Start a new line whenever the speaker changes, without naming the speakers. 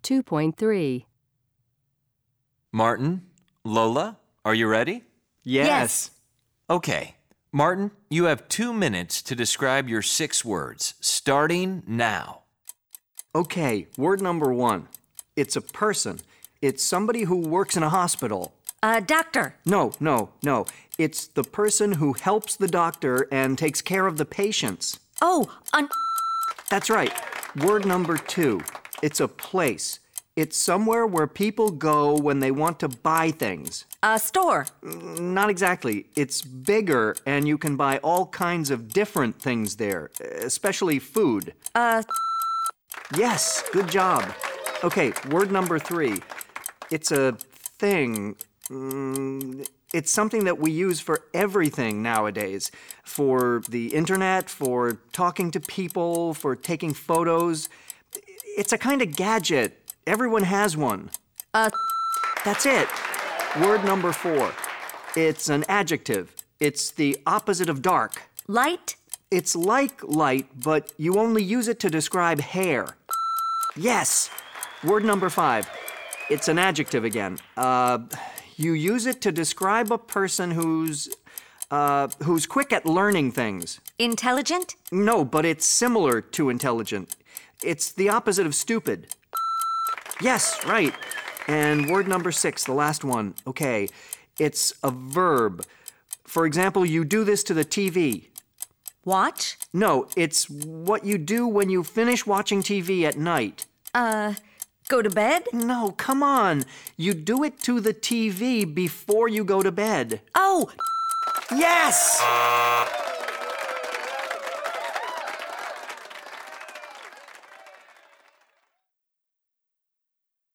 2.3.
Martin, Lola, are you ready?
Yes.
Okay. Martin, you have 2 minutes to describe your 6 words, starting now.
Okay, word number 1. It's a person. It's somebody who works in a hospital.
Doctor.
No. It's the person who helps the doctor and takes care of the patients.
Oh,
That's right. Word number 2. It's a place. It's somewhere where people go when they want to buy things.
store.
Not exactly. It's bigger, and you can buy all kinds of different things there, especially food. Yes, good job. Okay, word number 3. It's a thing. It's something that we use for everything nowadays. For the internet, for talking to people, for taking photos. It's a kind of gadget. Everyone has one. That's it. Word number 4. It's an adjective. It's the opposite of dark.
Light.
It's like light, but you only use it to describe hair. Yes. Word number 5. It's an adjective again. You use it to describe a person who's quick at learning things.
Intelligent.
No, but it's similar to intelligent. It's the opposite of stupid. Yes, right. And word number 6, the last one. Okay, it's a verb. For example, you do this to the TV.
Watch.
No, it's what you do when you finish watching TV at night.
Go to bed.
No, come on. You do it to the TV before you go to bed.
Oh.
Yes!